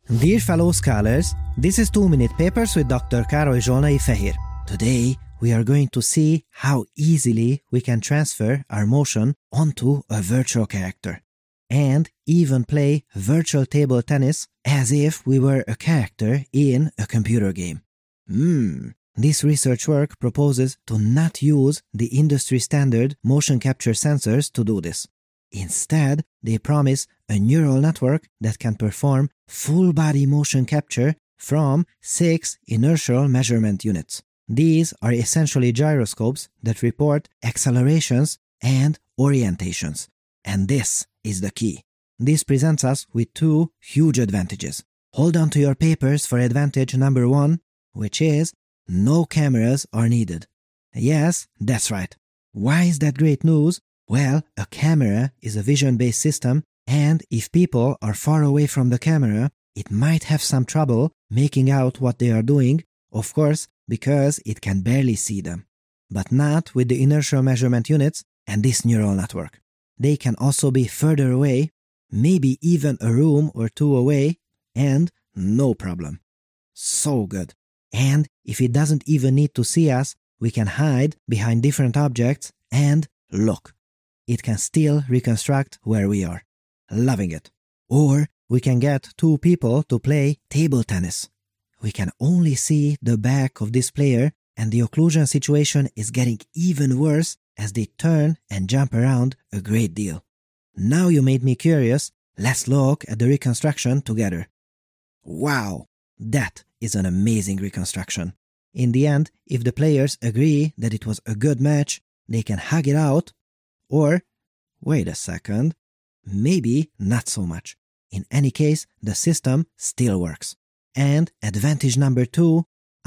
Dear fellow scholars, this is 2-Minute Papers with Dr. Károly Zsolnai Fehér. Today, we are going to see how easily we can transfer our motion onto a virtual character and even play virtual table tennis as if we were a character in a computer game. This research work proposes to not use the industry-standard motion capture sensors to do this. Instead, they promise a neural network that can perform full-body motion capture from 6 inertial measurement units. These are essentially gyroscopes that report accelerations and orientations. And this is the key. This presents us with 2 huge advantages. Hold on to your papers for advantage number 1, which is no cameras are needed. Yes, that's right. Why is that great news? Well, a camera is a vision-based system, and if people are far away from the camera, it might have some trouble making out what they are doing, of course, because it can barely see them. But not with the inertial measurement units and this neural network. They can also be further away, maybe even a room or 2 away, and no problem. So good. And if it doesn't even need to see us, we can hide behind different objects and look. It can still reconstruct where we are. Loving it. Or we can get 2 people to play table tennis. We can only see the back of this player, and the occlusion situation is getting even worse as they turn and jump around a great deal. Now you made me curious. Let's look at the reconstruction together. Wow, that is an amazing reconstruction. In the end, if the players agree that it was a good match, they can hug it out, or, wait a second, maybe not so much. In any case, the system still works. And advantage number 2,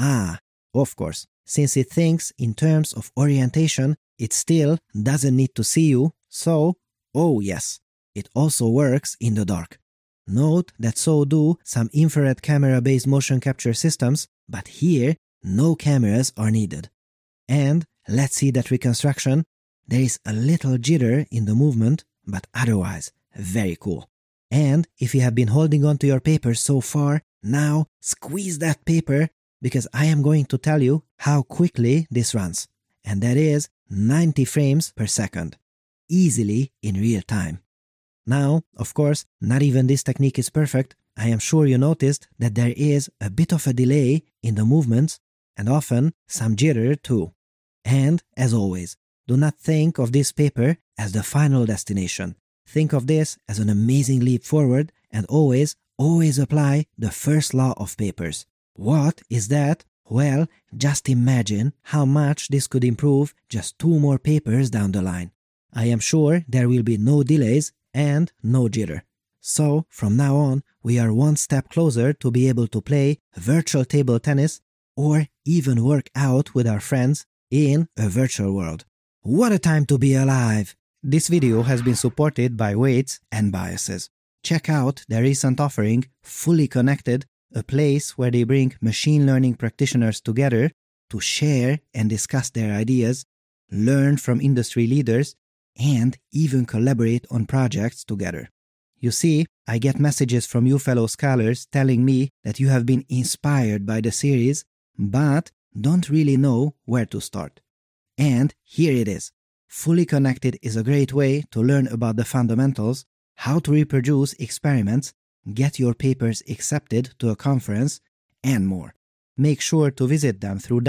of course, since it thinks in terms of orientation, it still doesn't need to see you, so, oh yes, it also works in the dark. Note that so do some infrared camera-based motion capture systems, but here, no cameras are needed. And let's see that reconstruction. There is a little jitter in the movement, but otherwise, very cool. And if you have been holding on to your paper so far, now squeeze that paper, because I am going to tell you how quickly this runs. And that is 90 frames per second, easily in real time. Now, of course, not even this technique is perfect. I am sure you noticed that there is a bit of a delay in the movements, and often some jitter too. And, as always, do not think of this paper as the final destination. Think of this as an amazing leap forward, and always apply the first law of papers. What is that? Well, just imagine how much this could improve just 2 more papers down the line. I am sure there will be no delays and no jitter. So, from now on, we are 1 step closer to be able to play virtual table tennis or even work out with our friends in a virtual world. What a time to be alive! This video has been supported by Weights and Biases. Check out their recent offering, Fully Connected, a place where they bring machine learning practitioners together to share and discuss their ideas, learn from industry leaders, and even collaborate on projects together. You see, I get messages from you fellow scholars telling me that you have been inspired by the series, but don't really know where to start. And here it is. Fully Connected is a great way to learn about the fundamentals, how to reproduce experiments, get your papers accepted to a conference, and more. Make sure to visit them through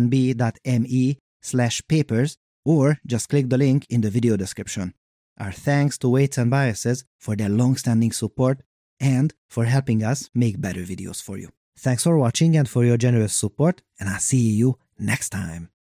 wnb.me/papers or just click the link in the video description. Our thanks to Weights and Biases for their long-standing support and for helping us make better videos for you. Thanks for watching and for your generous support, and I'll see you next time.